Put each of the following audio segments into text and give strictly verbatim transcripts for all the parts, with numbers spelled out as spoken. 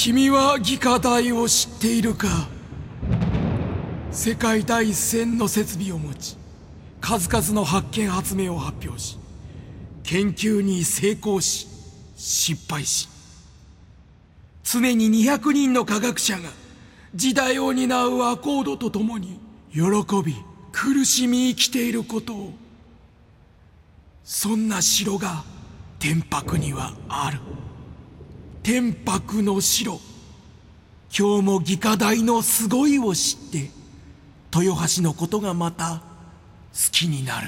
君は技科大を知っているか。世界第一線の設備を持ち、数々の発見発明を発表し、研究に成功し失敗し、常ににひゃくにんの科学者が時代を担うアコードとともに喜び苦しみ生きていることを。そんな城が天白にはある。天白の城。今日も技科大のすごいを知って豊橋のことがまた好きになる。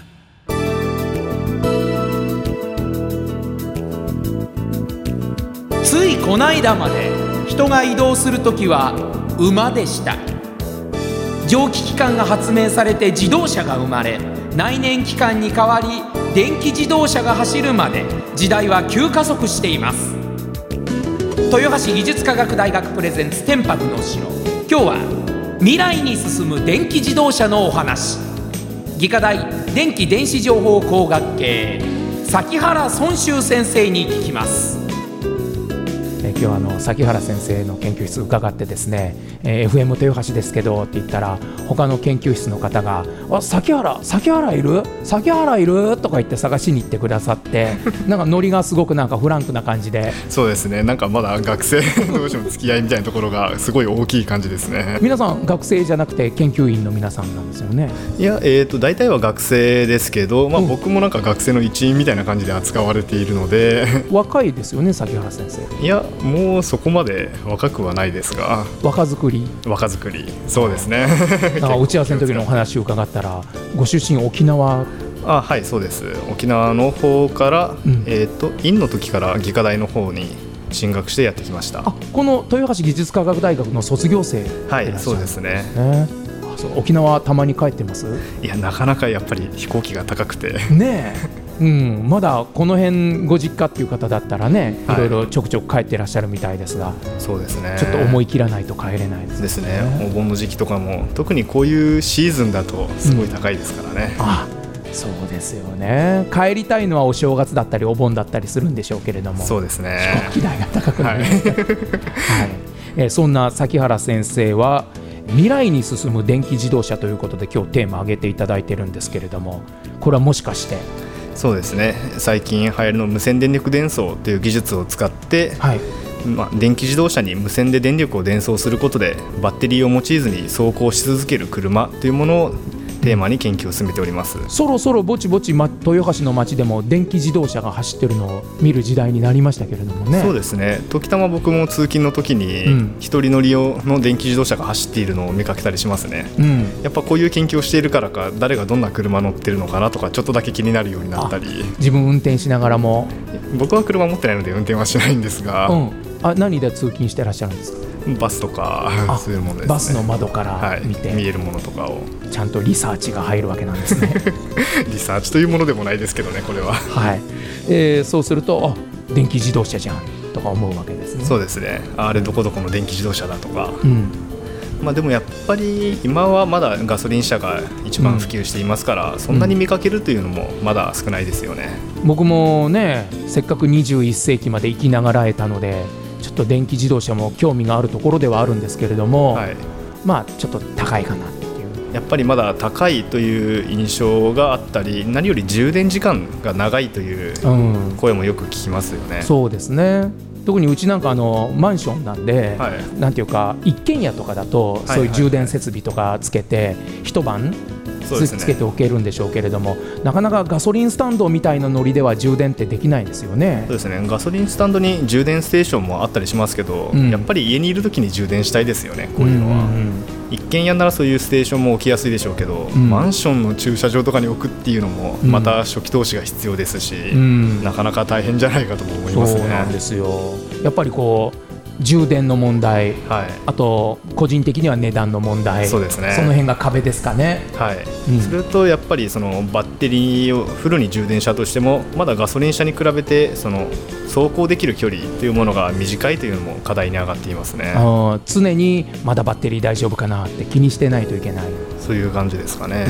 ついこないだまで人が移動するときは馬でした。蒸気機関が発明されて自動車が生まれ、内燃機関に代わり電気自動車が走るまで時代は急加速しています。豊橋技術科学大学プレゼンツ天白の城。今日は未来に進む電気自動車のお話。技科大電気電子情報工学系崎原尊修先生に聞きます。 え今日はあの崎原先生の研究室伺ってですね、えー、エフエム 豊橋ですけどって言ったら、他の研究室の方があ崎原崎原いる崎原いるとか言って探しに行ってくださってなんかノリがすごくなんかフランクな感じでそうですね、なんかまだ学生同士の付き合いみたいなところがすごい大きい感じですね。 皆さん学生じゃなくて研究員の皆さんなんですよね。 いや、えーと、大体は学生ですけど、まあ、僕もなんか学生の一員みたいな感じで扱われているので若いですよね崎原先生。 いやもうそこまで若くはないですが、 若作り若作りそうですねなんか打ち合わせの時のお話を伺ったら、ご出身沖縄。 あ、はい、そうです。沖縄の方から、うん、えーと、院の時から技科大の方に進学してやってきました。 あ、この豊橋技術科学大学の卒業生でいらっしゃるんですね。はい、そうですね。あ、そう、沖縄たまに帰ってます？ いや、なかなかやっぱり飛行機が高くてねえうん、まだこの辺ご実家っていう方だったらね、いろいろちょくちょく帰ってらっしゃるみたいですが、はい、 そうですね、 ちょっと思い切らないと帰れないですね。 ですね。お盆の時期とかも特にこういうシーズンだとすごい高いですからね、 うん、あ、そうですよね。帰りたいのはお正月だったりお盆だったりするんでしょうけれども、 そうですね、 飛行機代が高くなりますね、はいはいえー、そんな崎原先生は未来に進む電気自動車ということで今日テーマ挙げていただいてるんですけれども、これはもしかして。 そうですね、最近流行りの無線電力伝送という技術を使って、はいまあ、電気自動車に無線で電力を伝送することでバッテリーを用いずに走行し続ける車というものをテーマに研究を進めております。 そろそろぼちぼち、ま、豊橋の街でも電気自動車が走ってるのを見る時代になりましたけれどもね。 そうですね、時たま僕も通勤の時に、うん、一人乗り用の電気自動車が走っているのを見かけたりしますね、うん、やっぱこういう研究をしているからか誰がどんな車乗ってるのかなとかちょっとだけ気になるようになったり。 自分運転しながらも。 僕は車持ってないので運転はしないんですが、うん、 あ、何で通勤してらっしゃるんですか？ バスとかそういうものですね。 バスの窓から見て、 はい、見えるものとかをちゃんとリサーチが入るわけなんですねリサーチというものでもないですけどね、これは、 はいえー、そうするとあ、電気自動車じゃんとか思うわけですね。 そうですね、あれどこどこの電気自動車だとか、うんまあ、でもやっぱり今はまだガソリン車が一番普及していますから、うん、そんなに見かけるというのもまだ少ないですよね、 うん、僕もね、せっかくにじゅういっせいきまで生きながらえたのでちょっと電気自動車も興味があるところではあるんですけれども、はい、まあちょっと高いかなっていう。 やっぱりまだ高いという印象があったり、何より充電時間が長いという声もよく聞きますよね、 うん、そうですね。特にうちなんかあのマンションなんで、はい、なんていうか一軒家とかだとそういう充電設備とかつけて一晩つ, つけておけるんでしょうけれども、なかなかガソリンスタンドみたいなノリでは充電ってできないですよね。 そうですね、ガソリンスタンドに充電ステーションもあったりしますけど、うん、やっぱり家にいるときに充電したいですよね、こういうのは、うんうんうん、一軒家ならそういうステーションも置きやすいでしょうけど、うん、マンションの駐車場とかに置くっていうのもまた初期投資が必要ですし、うん、なかなか大変じゃないかとも思いますね。 そうなんですよ。やっぱりこう充電の問題、はい、あと個人的には値段の問題、 そうですね、 その辺が壁ですかね、 はいうん、それとやっぱりそのバッテリーをフルに充電したとしてもまだガソリン車に比べてその走行できる距離というものが短いというのも課題に上がっていますね。 あ、常にまだバッテリー大丈夫かなって気にしてないといけない、 そういう感じですかね、うん、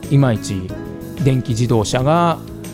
その辺が、まあ、いまいち電気自動車が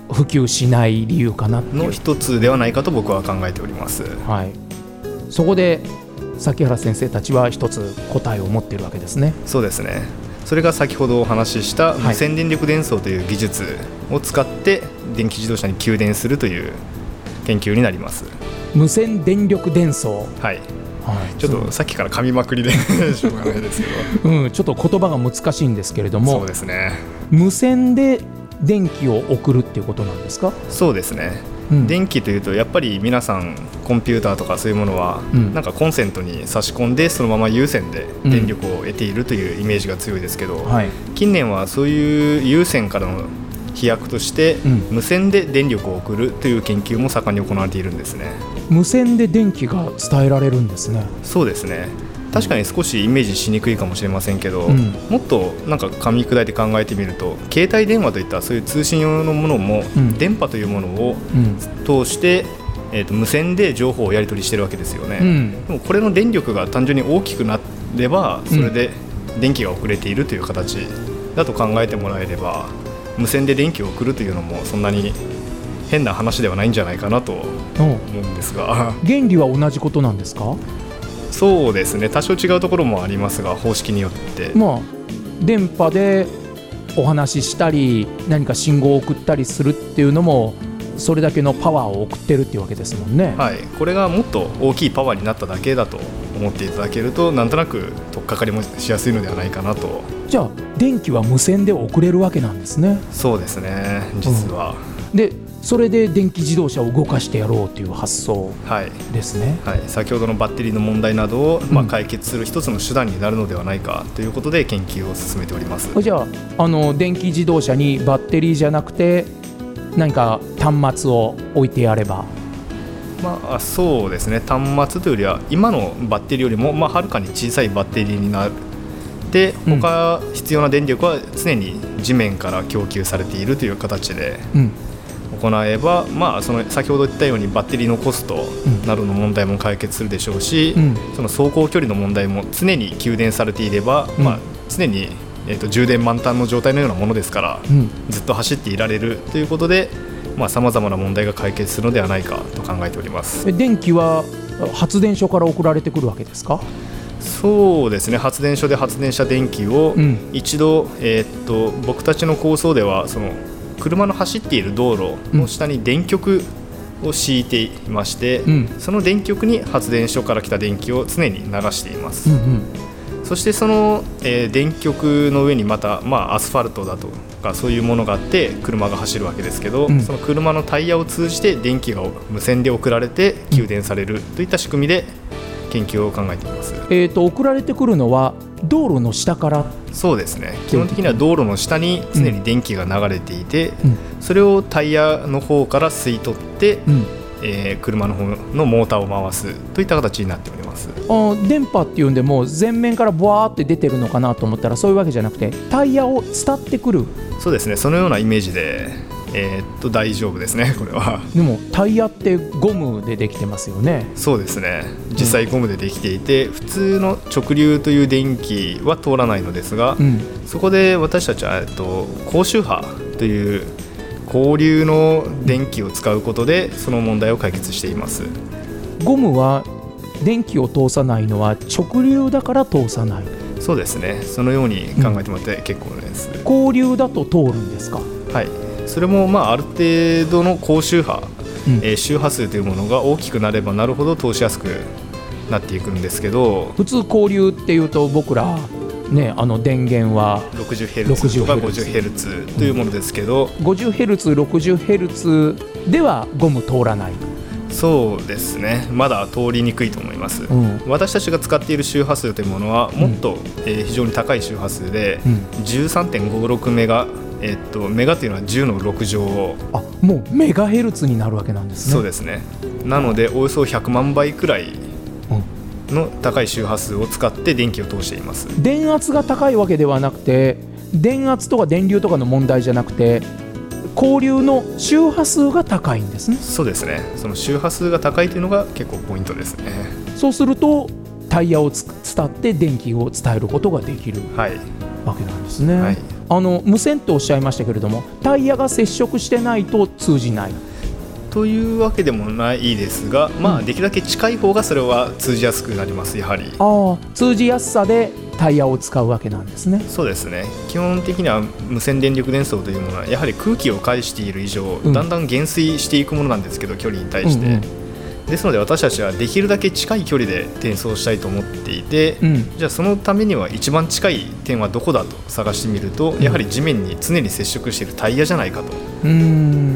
普及しない理由かなっていうの一つではないかと僕は考えております。 はい、そこで崎原先生たちは一つ答えを持っているわけですね。 そうですね。それが先ほどお話しした無線電力伝送という技術を使って電気自動車に給電するという研究になります。 無線電力伝送、 はい、 はい、 ちょっとさっきから噛みまくりでしょうがないですけど、 うん、ちょっと言葉が難しいんですけれども、 そうですね、 無線で電気を送るっていうことなんですか？ そうですね、うん、電気というとやっぱり皆さんコンピューターとかそういうものは、うん、なんかコンセントに差し込んでそのまま有線で電力を得ているというイメージが強いですけど、うんはい、近年はそういう有線からの飛躍として、うん、無線で電力を送るという研究も盛んに行われているんですね。 無線で電気が伝えられるんですね。 そうですね。確かに少しイメージしにくいかもしれませんけど、うん、もっとなんか噛み砕いて考えてみると携帯電話といったそういう通信用のものも、うん、電波というものを通して、うんえー、と無線で情報をやり取りしてるわけですよね、うん、でもこれの電力が単純に大きくなればそれで電気が遅れているという形だと考えてもらえれば無線で電気を送るというのもそんなに変な話ではないんじゃないかなと思うんですが、 原理は同じことなんですか？ そうですね、多少違うところもありますが方式によって、 まあ、電波でお話ししたり何か信号を送ったりするっていうのもそれだけのパワーを送ってるっていうわけですもんね。 はい、これがもっと大きいパワーになっただけだと思っていただけるとなんとなく取っかかりもしやすいのではないかなと。 じゃあ電気は無線で送れるわけなんですね。 そうですね、実は、 うん、でそれで電気自動車を動かしてやろうという発想ですね、 はいはい、先ほどのバッテリーの問題などを、まあ、解決する一つの手段になるのではないかということで研究を進めております。 じゃあ、あの電気自動車にバッテリーじゃなくて何か端末を置いてやれば、 まあ、そうですね、端末というよりは今のバッテリーよりも、まあ、はるかに小さいバッテリーになって他必要な電力は常に地面から供給されているという形で、うん行えば、まあ、その先ほど言ったようにバッテリーのコストなどの問題も解決するでしょうし、うん、その走行距離の問題も常に給電されていれば、うんまあ、常に、えーと、充電満タンの状態のようなものですから、うん、ずっと走っていられるということでさまざ、まな問題が解決するのではないかと考えております。 電気は発電所から送られてくるわけですか？ そうですね、発電所で発電した電気を一度、うんえーと、僕たちの構想ではその車の走っている道路の下に電極を敷いていまして、うん、その電極に発電所から来た電気を常に流しています、うんうん、そしてその、えー、電極の上にまた、まあ、アスファルトだとかそういうものがあって車が走るわけですけど、うん、その車のタイヤを通じて電気が無線で送られて給電されるといった仕組みで研究を考えています、 えーと、送られてくるのは道路の下から？ そうですね、基本的には道路の下に常に電気が流れていて、うん、それをタイヤの方から吸い取って、うんえー、車の方のモーターを回すといった形になっております。 あ電波っていうんでも前面からボワーって出てるのかなと思ったらそういうわけじゃなくてタイヤを伝ってくる。 そうですね、そのようなイメージでえー、っと大丈夫ですね、これは。 でもタイヤってゴムでできてますよね。 そうですね、実際ゴムでできていて、うん、普通の直流という電気は通らないのですが、うん、そこで私たちは、えっと、高周波という交流の電気を使うことでその問題を解決しています。 ゴムは電気を通さないのは直流だから通さない？ そうですね、そのように考えてもらって結構です、 うん、交流だと通るんですか？ はい、それもまあある程度の高周波、うんえー、周波数というものが大きくなればなるほど通しやすくなっていくんですけど、 普通交流っていうと僕ら、ね、あの電源はろくじゅうヘルツ とか ごじゅうヘルツ というものですけど、 うん、ごじゅうヘルツ、ろくじゅうヘルツ ではゴム通らない？ そうですね、まだ通りにくいと思います、うん、私たちが使っている周波数というものはもっと、うんえー、非常に高い周波数で、うん、じゅうさんてんごろくメガえっと、メガというのはじゅうのろく乗をあもうメガヘルツになるわけなんですね。 そうですね、なのでおよそひゃくまんばいくらいの高い周波数を使って電気を通しています。 電圧が高いわけではなくて電圧とか電流とかの問題じゃなくて交流の周波数が高いんですね。 そうですね、その周波数が高いというのが結構ポイントですね。 そうするとタイヤを伝って電気を伝えることができる、はい、わけなんですね、はい、 あの無線とおっしゃいましたけれども、タイヤが接触してないと通じない。 というわけでもないですが、まあ、できるだけ近い方がそれは通じやすくなります。やはりあ通じやすさでタイヤを使うわけなんですね。 そうですね。基本的には無線電力伝送というものはやはり空気を介している以上、うん、だんだん減衰していくものなんですけど、距離に対して、うんうん、ですので私たちはできるだけ近い距離で転送したいと思っていて、うん、じゃあそのためには一番近い点はどこだと探してみると、やはり地面に常に接触しているタイヤじゃないかと、うん、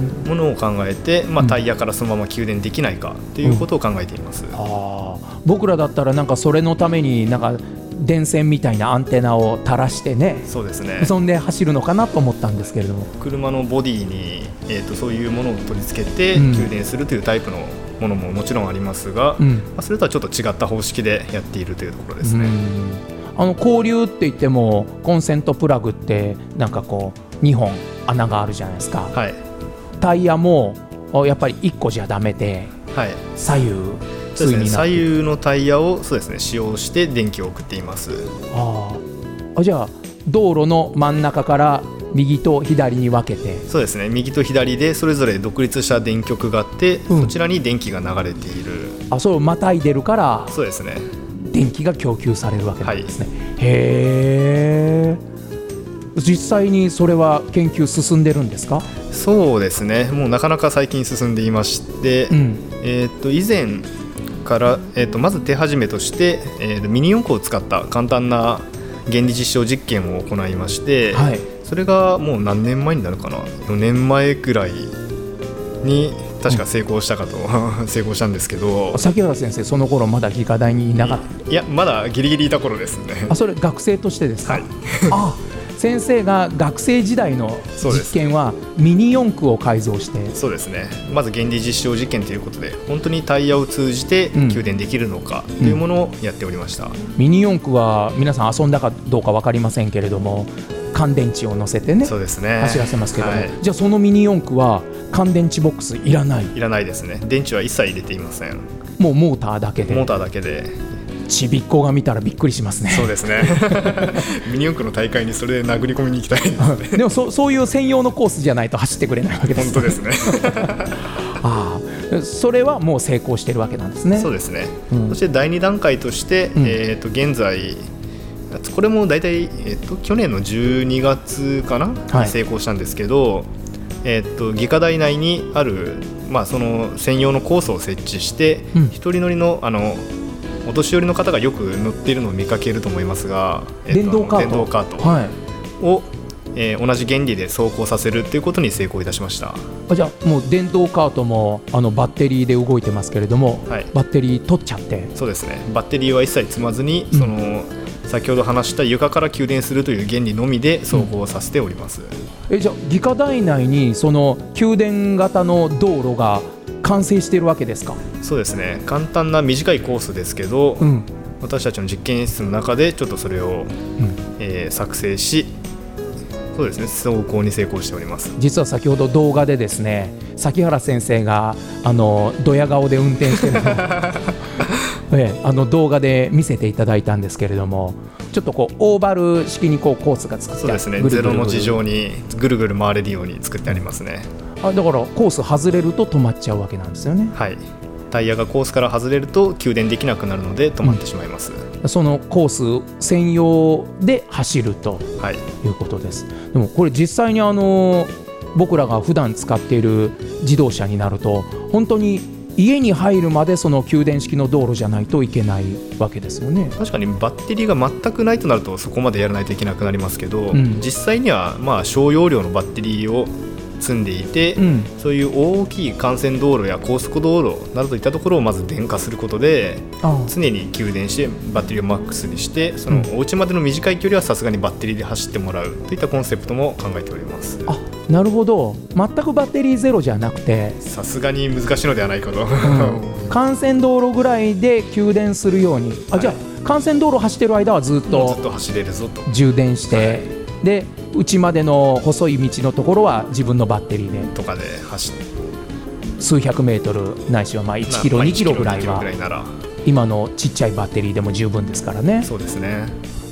ものを考えて、まあ、タイヤからそのまま給電できないかということを考えています、うん、 あ僕らだったらなんかそれのためになんか電線みたいなアンテナを垂らしてね、 そうですね、 そんで走るのかなと思ったんですけれども、 車のボディに、えーと、そういうものを取り付けて給電するというタイプのものももちろんありますが、うん、まあ、それとはちょっと違った方式でやっているというところですね。 うん、あの交流って言ってもコンセントプラグってなんかこうにほん穴があるじゃないですか、はい、タイヤもやっぱりいっこじゃダメで、はい、左右そうですね、左右のタイヤをそうですね、使用して電気を送っています。 ああ、じゃあ道路の真ん中から右と左に分けて。 そうですね、右と左でそれぞれ独立した電極があって、うん、そちらに電気が流れている。 あ、それをまたいでるからそうですね、 電気が供給されるわけなんですね、はい、へー。実際にそれは研究進んでるんですか？ そうですね、もうなかなか最近進んでいまして、うん、えー、と以前から、えー、とまず手始めとして、えー、ミニ四駆を使った簡単な原理実証実験を行いまして、はい、それがもう何年前になるかな、よねんまえくらいに確か成功したかと、うん、成功したんですけど、 崎原先生その頃まだ技科大にいなかった？ いや、まだギリギリいた頃ですね。 あ、それ学生としてですか？ はいあ先生が学生時代の実験はミニ四駆を改造して。 そうですね、まず原理実証実験ということで、本当にタイヤを通じて給電できるのかというものをやっておりました、うんうん、 ミニ四駆は皆さん遊んだかどうか分かりませんけれども、乾電池を乗せてね、 そうですね、 走らせますけども、はい、じゃあそのミニ四駆は乾電池ボックスいらない？ いらないですね、電池は一切入れていません。 もうモーターだけで。 モーターだけで。 ちびっこが見たらびっくりしますね。 そうですねミニ四駆の大会にそれで殴り込みに行きたいですねでも そ, そういう専用のコースじゃないと走ってくれないわけです、ね、 本当ですねああ、それはもう成功してるわけなんですね。 そうですね、うん、そしてだいに段階として、うん、えー、と現在これもだいたい、えー、と去年のじゅうにがつかな、はい、成功したんですけど、えー、と技科大内にある、まあ、その専用のコースを設置して、うん、一人乗りのあのお年寄りの方がよく乗っているのを見かけると思いますが、 えー、電動カート、 電動カートを、はい、えー、同じ原理で走行させるということに成功いたしました。 あ、じゃあもう電動カートもあのバッテリーで動いてますけれども、はい、バッテリー取っちゃって。 そうですね、バッテリーは一切積まずに、うん、その先ほど話した床から給電するという原理のみで走行させております、 うん、えじゃあ技科大内にその給電型の道路が完成しているわけですか？ そうですね、簡単な短いコースですけど、うん、私たちの実験室の中でちょっとそれを、うん、えー、作成し、そうですね、走行に成功しております。 実は先ほど動画でですね、崎原先生があのドヤ顔で運転してるのをええ、あの動画で見せていただいたんですけれども、ちょっとこうオーバル式にこうコースが作ってある。 そうですね、ゼロの字状にぐるぐる回れるように作ってありますね。 あ、だからコース外れると止まっちゃうわけなんですよね。 はい、タイヤがコースから外れると給電できなくなるので止まってしまいます、 うん、そのコース専用で走るということです、はい、でもこれ実際にあの僕らが普段使っている自動車になると本当に家に入るまでその給電式の道路じゃないといけないわけですよね。 確かにバッテリーが全くないとなるとそこまでやらないといけなくなりますけど、うん、実際にはまあ小容量のバッテリーを積んでいて、うん、そういう大きい幹線道路や高速道路などといったところをまず電化することで常に給電してバッテリーをマックスにして、そのお家までの短い距離はさすがにバッテリーで走ってもらうといったコンセプトも考えております。 あ、なるほど、全くバッテリーゼロじゃなくてさすがに難しいのではないかと、うん、 幹線道路ぐらいで給電するように、あ、はい、じゃあ幹線道路走ってる間はずっとずっと走れるぞと充電して、はい、で内までの細い道のところは自分のバッテリーでとかで走って数百メートルないしはまあいちキロ、まあ、にキロぐらいは今のちっちゃいバッテリーでも十分ですからね。 そうですね。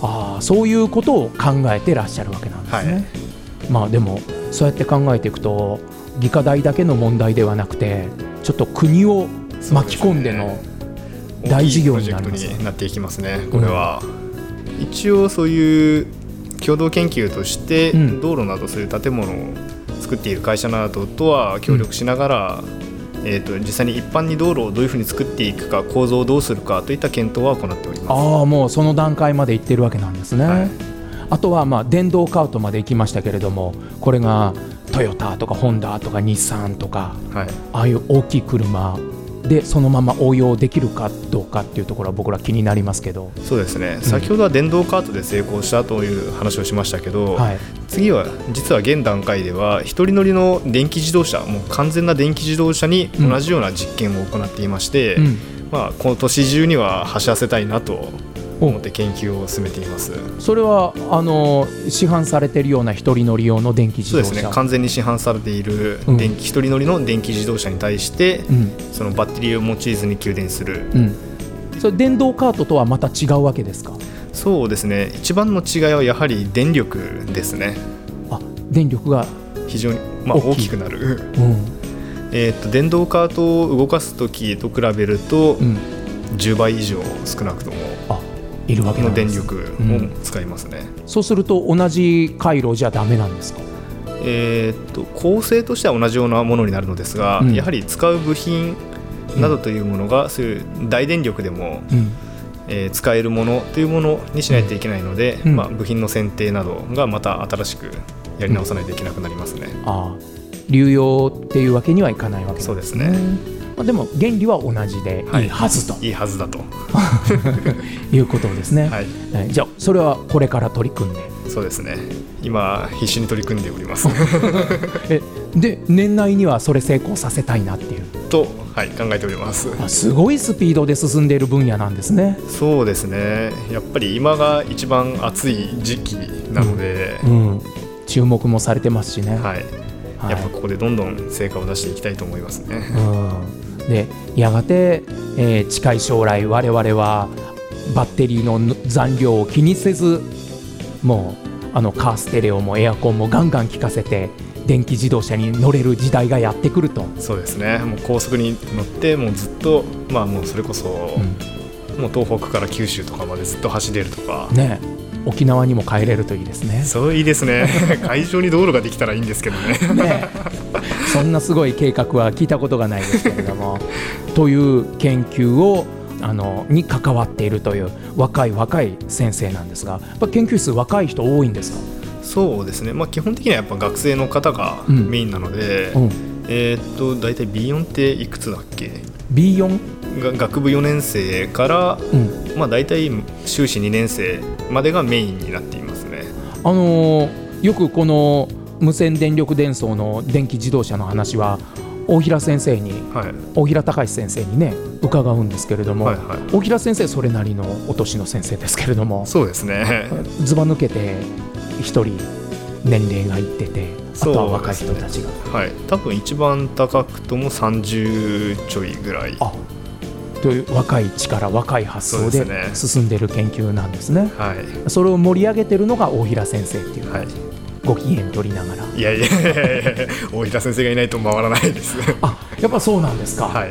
あそういうことを考えてらっしゃるわけなんですね、はい、まあでもそうやって考えていくと理科大だけの問題ではなくてちょっと国を巻き込んでの大事業になりますね。大きいプロジェクトになっていきますねこれは、うん、一応そういう共同研究として道路などそういう建物を作っている会社などとは協力しながら、うんえー、と実際に一般に道路をどういうふうに作っていくか構造をどうするかといった検討は行っております。 ああもうその段階まで行ってるわけなんですね、はい、あとはまあ電動カートまで行きましたけれどもこれがトヨタとかホンダとか日産とか、はい、ああいう大きい車でそのまま応用できるかどうかっていうところは僕ら気になりますけど。 そうですね、うん、先ほどは電動カートで成功したという話をしましたけど、はい、次は実は現段階では一人乗りの電気自動車もう完全な電気自動車に同じような実験を行っていまして、うんまあ、この年中には走らせたいなと思って研究を進めています。 それはあの市販されているような一人乗り用の電気自動車。 そうですね、完全に市販されている電気、うん、一人乗りの電気自動車に対して、うん、そのバッテリーを用いずに給電する、うん、 それ電動カートとはまた違うわけですか？ そうですね、一番の違いはやはり電力ですね。 あ、電力が非常に、まあ、大きくなる、うんえー、と電動カートを動かすときと比べると、うん、じゅうばい以上少なくともいるわけなんです。 の電力を使いますね、 うん、そうすると同じ回路じゃダメなんですか？ えー、と構成としては同じようなものになるのですが、うん、やはり使う部品などというものが、うん、そういう大電力でも、うんえー、使えるものというものにしないといけないので、うんまあ、部品の選定などがまた新しくやり直さないといけなくなりますね、うん、 あ流用っていうわけにはいかないわけですね。 そうですね、 まあ、でも原理は同じでいいはずと、 はい、いいはずだということですね、はいえー、じゃあそれはこれから取り組んで。 そうですね、今必死に取り組んでおりますえで年内にはそれ成功させたいなっていうと、はい、考えております。 あすごいスピードで進んでいる分野なんですね。 そうですね、やっぱり今が一番暑い時期なので、 うんうん、注目もされてますしね、 はいはい、やっぱここでどんどん成果を出していきたいと思いますね、 うん、でやがて、えー、近い将来我々はバッテリーの残量を気にせずもうあのカーステレオもエアコンもガンガン効かせて電気自動車に乗れる時代がやってくると。 そうですね、もう高速に乗ってもうずっと、まあ、もうそれこそ、うん、もう東北から九州とかまでずっと走れるとか、 ね、沖縄にも帰れるといいですね。 そういいですね海上に道路ができたらいいんですけど ね, ねそんなすごい計画は聞いたことがないですけれどもという研究をあのに関わっているという若い若い先生なんですが、やっぱ研究室若い人多いんですか？ そうですね、まあ、基本的にはやっぱ学生の方がメインなので、うんうん、えー、っとだいたい ビーよん っていくつだっけ？ ビーよん？ が学部よねん生から、うんまあ、だいたい修士にねん生までがメインになっていますね。 あのー、よくこの無線電力伝送の電気自動車の話は大平先生に、はい、大平隆先生にね伺うんですけれども、はいはい、大平先生それなりのお年の先生ですけれども、 そうですね、 ずば抜けて一人年齢がいってて、あとは若い人たちが、 ねはい、多分一番高くともさんじゅうちょいぐらいあという若い力若い発想で進んでいる研究なんですね。はい、それを盛り上げているのが大平先生っていう、はい、ご機嫌取りながら。 いやいやいや大平先生がいないと回らないですあやっぱそうなんですか、はい、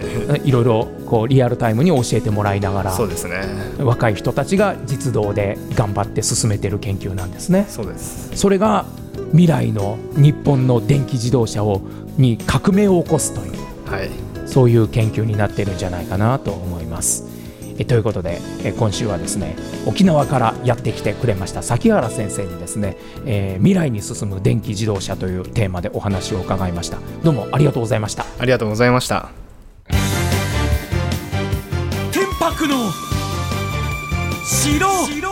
いろいろこうリアルタイムに教えてもらいながら、 そうですね、 若い人たちが実動で頑張って進めている研究なんですね。 そうです。それが未来の日本の電気自動車をに革命を起こすという、はい、そういう研究になっているんじゃないかなと思います。えということでえ今週はですね沖縄からやってきてくれました崎原先生にですね、えー、未来に進む電気自動車というテーマでお話を伺いました。どうもありがとうございました。 ありがとうございました。 天白の城。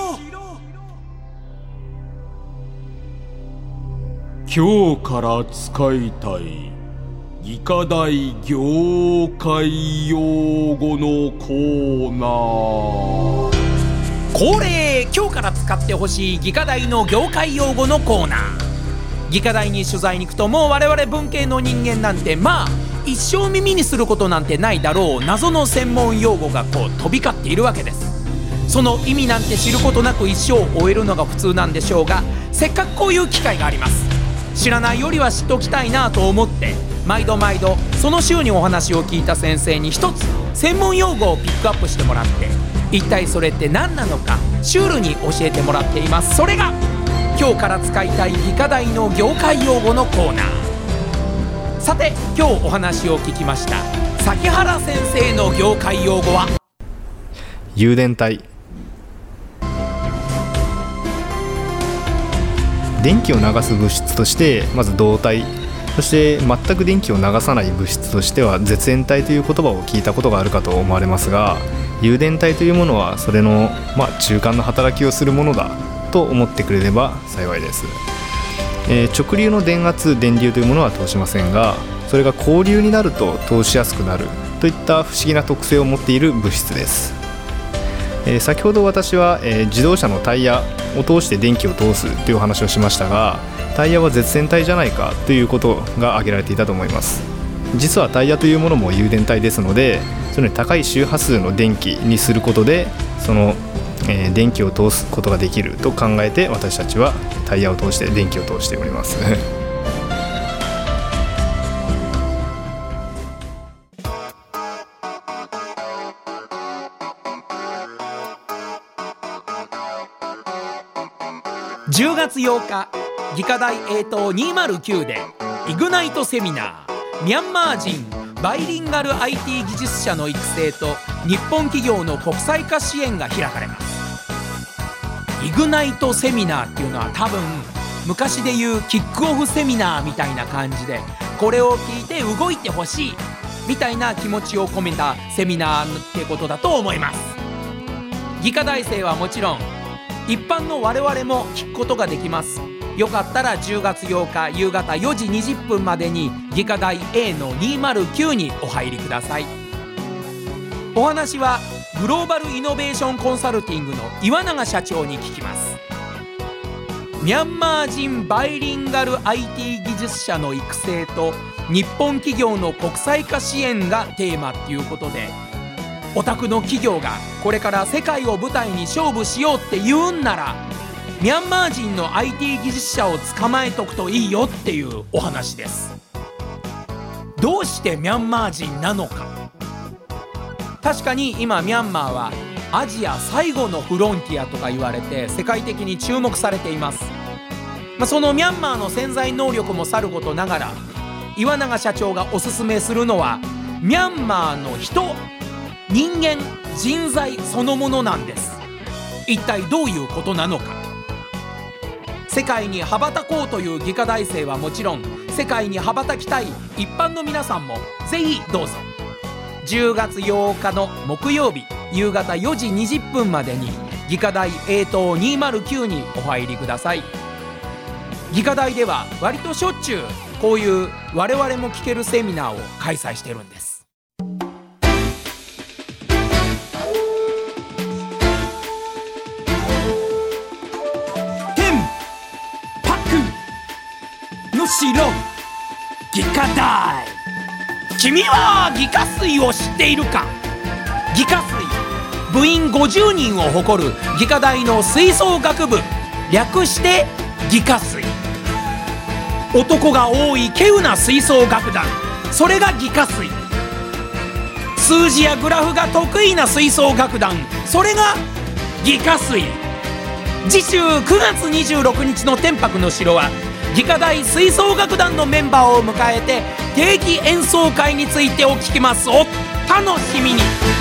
今日から使いたい技科大業界用語のコーナー。 恒例、今日から使ってほしい技科大の業界用語のコーナー。技科大に取材に行くと、もう我々文系の人間なんてまあ一生耳にすることなんてないだろう謎の専門用語がこう飛び交っているわけです。 その意味なんて知ることなく一生を終えるのが普通なんでしょうが、せっかくこういう機会があります。知らないよりは知っておきたいなと思って毎度毎度その週にお話を聞いた先生に一つ専門用語をピックアップしてもらって、一体それって何なのかシュールに教えてもらっています。それが今日から使いたい理科大の業界用語のコーナー。さて今日お話を聞きました崎原先生の業界用語は誘電体。電気を流す物質としてまず導体、そして全く電気を流さない物質としては絶縁体という言葉を聞いたことがあるかと思われますが、誘電体というものはそれの、まあ、中間の働きをするものだと思ってくれれば幸いです。えー、直流の電圧電流というものは通しませんが、それが交流になると通しやすくなるといった不思議な特性を持っている物質です。えー、先ほど私は、えー、自動車のタイヤを通して電気を通すというお話をしましたが、タイヤは絶縁体じゃないかということが挙げられていたと思います。実はタイヤというものも誘電体ですので、そのように高い周波数の電気にすることでその、えー、電気を通すことができると考えて、私たちはタイヤを通して電気を通しておりますじゅうがつようか、理科大英東にせんきゅうでイグナイトセミナー、ミャンマー人バイリンガル アイティー 技術者の育成と日本企業の国際化支援が開かれます。イグナイトセミナーっていうのは多分昔でいうキックオフセミナーみたいな感じで、これを聞いて動いてほしいみたいな気持ちを込めたセミナーってことだと思います。理科大生はもちろん一般の我々も聞くことができます。よかったらじゅうがつようか夕方よじにじゅっぷんまでに理科大 A のにせんきゅうにお入りください。お話はグローバルイノベーションコンサルティングの岩永社長に聞きます。ミャンマー人バイリンガル アイティー 技術者の育成と日本企業の国際化支援がテーマっていうことで、お宅の企業がこれから世界を舞台に勝負しようって言うんなら、ミャンマー人の アイティー 技術者を捕まえとくといいよっていうお話です。どうしてミャンマー人なのか。確かに今ミャンマーはアジア最後のフロンティアとか言われて世界的に注目されています。まあ、そのミャンマーの潜在能力もさることながら、岩永社長がおすすめするのはミャンマーの人、人間、人材そのものなんです。一体どういうことなのか。世界に羽ばたこうという理科大生はもちろん、世界に羽ばたきたい一般の皆さんもぜひどうぞ。じゅうがつようかの木曜日夕方よじにじゅっぷんまでに理科大英東にせんきゅうにお入りください。理科大では割としょっちゅうこういう我々も聞けるセミナーを開催してるんです。しろ理科大。君は理科水を知っているか。理科水、部員ごじゅうにんを誇る理科大の吹奏楽部、略して理科水。男が多い稀有な吹奏楽団、それが理科水。数字やグラフが得意な吹奏楽団、それが理科水。次週くがつにじゅうろくにちの天白の城は理科大吹奏楽団のメンバーを迎えて定期演奏会についてお聞きます。お楽しみに。